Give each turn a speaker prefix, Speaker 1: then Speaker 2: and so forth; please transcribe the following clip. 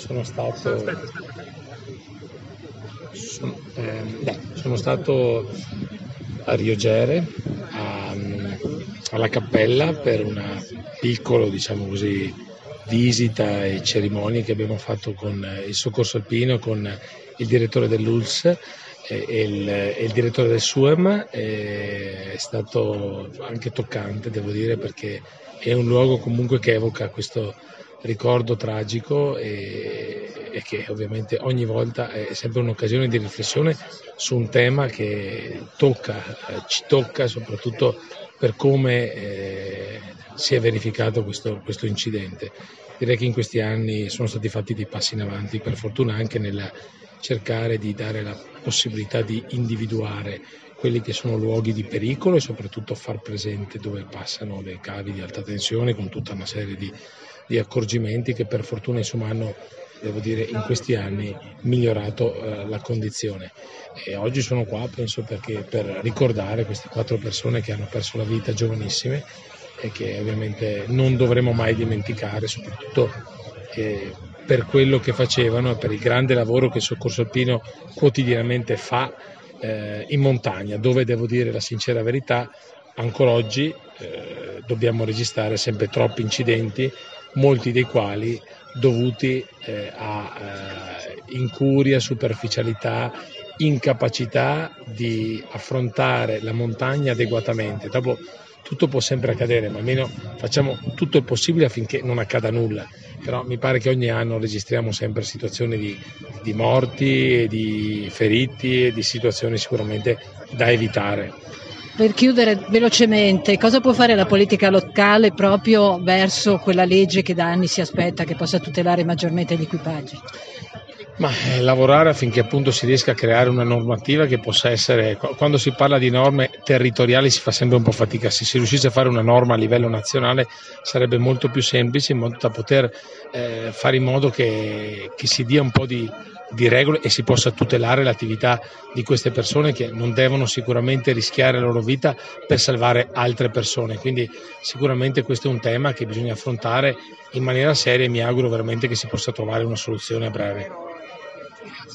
Speaker 1: sono stato a Rio Gere, alla cappella, per una piccola, diciamo così, visita e cerimonie che abbiamo fatto con il soccorso alpino, con il direttore dell'ULSS e il direttore del SUEM. È stato anche toccante, devo dire, perché è un luogo comunque che evoca questo ricordo tragico e che ovviamente ogni volta è sempre un'occasione di riflessione su un tema che ci tocca soprattutto per come si è verificato questo incidente. Direi che in questi anni sono stati fatti dei passi in avanti, per fortuna, anche nel cercare di dare la possibilità di individuare quelli che sono luoghi di pericolo e soprattutto far presente dove passano le cavi di alta tensione, con tutta una serie di accorgimenti che per fortuna hanno, devo dire, in questi anni migliorato la condizione. E oggi sono qua, penso, perché per ricordare queste 4 persone che hanno perso la vita giovanissime e che ovviamente non dovremo mai dimenticare, soprattutto per quello che facevano e per il grande lavoro che il soccorso alpino quotidianamente fa in montagna, dove, devo dire la sincera verità, ancora oggi dobbiamo registrare sempre troppi incidenti, molti dei quali dovuti a incuria, superficialità, incapacità di affrontare la montagna adeguatamente. Dopo tutto può sempre accadere, ma almeno facciamo tutto il possibile affinché non accada nulla. Però mi pare che ogni anno registriamo sempre situazioni di morti, di feriti e di situazioni sicuramente da evitare.
Speaker 2: Per chiudere velocemente, cosa può fare la politica locale proprio verso quella legge che da anni si aspetta che possa tutelare maggiormente gli equipaggi?
Speaker 1: Ma lavorare affinché appunto si riesca a creare una normativa che possa essere, quando si parla di norme territoriali si fa sempre un po' fatica, se si riuscisse a fare una norma a livello nazionale sarebbe molto più semplice, in modo da poter fare in modo che si dia un po' di regole e si possa tutelare l'attività di queste persone che non devono sicuramente rischiare la loro vita per salvare altre persone. Quindi sicuramente questo è un tema che bisogna affrontare in maniera seria e mi auguro veramente che si possa trovare una soluzione a breve.